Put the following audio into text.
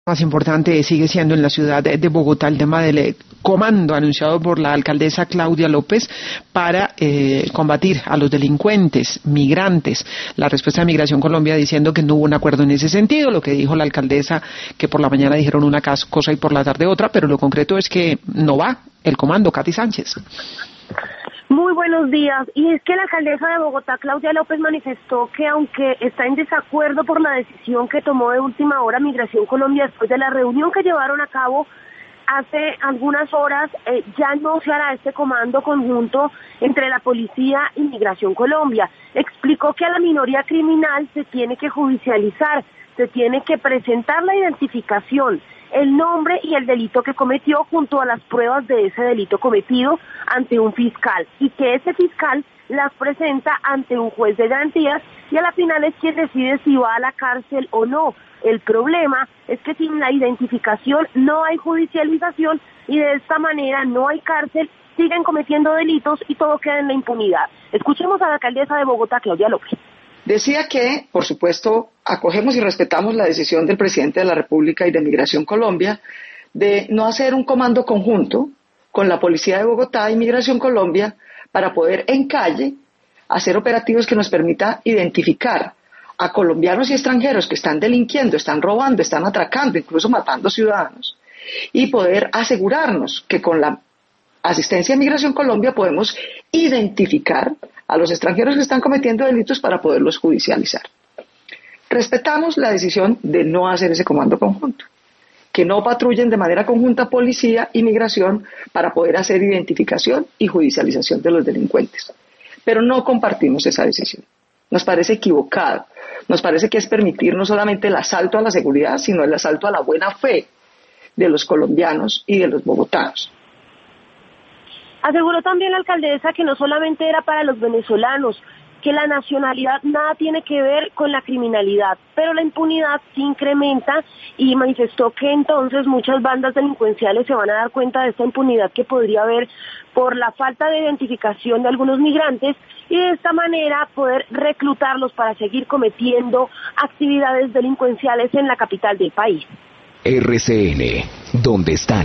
Más importante sigue siendo en la ciudad de Bogotá el tema del comando anunciado por la alcaldesa Claudia López para combatir a los delincuentes, migrantes. La respuesta de Migración Colombia diciendo que no hubo un acuerdo en ese sentido, lo que dijo la alcaldesa, que por la mañana dijeron una cosa y por la tarde otra, pero lo concreto es que no va el comando. Katy Sánchez. Muy buenos días. Y es que la alcaldesa de Bogotá, Claudia López, manifestó que aunque está en desacuerdo por la decisión que tomó de última hora Migración Colombia después de la reunión que llevaron a cabo hace algunas horas, ya no se hará este comando conjunto entre la policía y Migración Colombia. Explicó que a la minoría criminal se tiene que judicializar, se tiene que presentar la identificación, el nombre y el delito que cometió junto a las pruebas de ese delito cometido ante un fiscal, y que ese fiscal las presenta ante un juez de garantías y a la final es quien decide si va a la cárcel o no. El problema es que sin la identificación no hay judicialización y de esta manera no hay cárcel, siguen cometiendo delitos y todo queda en la impunidad. Escuchemos a la alcaldesa de Bogotá, Claudia López. Decía que, por supuesto, acogemos y respetamos la decisión del presidente de la República y de Migración Colombia de no hacer un comando conjunto con la Policía de Bogotá y Migración Colombia para poder en calle hacer operativos que nos permita identificar a colombianos y extranjeros que están delinquiendo, están robando, están atracando, incluso matando ciudadanos, y poder asegurarnos que con la asistencia de Migración Colombia podemos identificar a los extranjeros que están cometiendo delitos para poderlos judicializar. Respetamos la decisión de no hacer ese comando conjunto, que no patrullen de manera conjunta policía y migración para poder hacer identificación y judicialización de los delincuentes. Pero no compartimos esa decisión. Nos parece equivocado. Nos parece que es permitir no solamente el asalto a la seguridad, sino el asalto a la buena fe de los colombianos y de los bogotanos. Aseguró también la alcaldesa que no solamente era para los venezolanos, que la nacionalidad nada tiene que ver con la criminalidad, pero la impunidad sí incrementa, y manifestó que entonces muchas bandas delincuenciales se van a dar cuenta de esta impunidad que podría haber por la falta de identificación de algunos migrantes y de esta manera poder reclutarlos para seguir cometiendo actividades delincuenciales en la capital del país. RCN, ¿dónde están?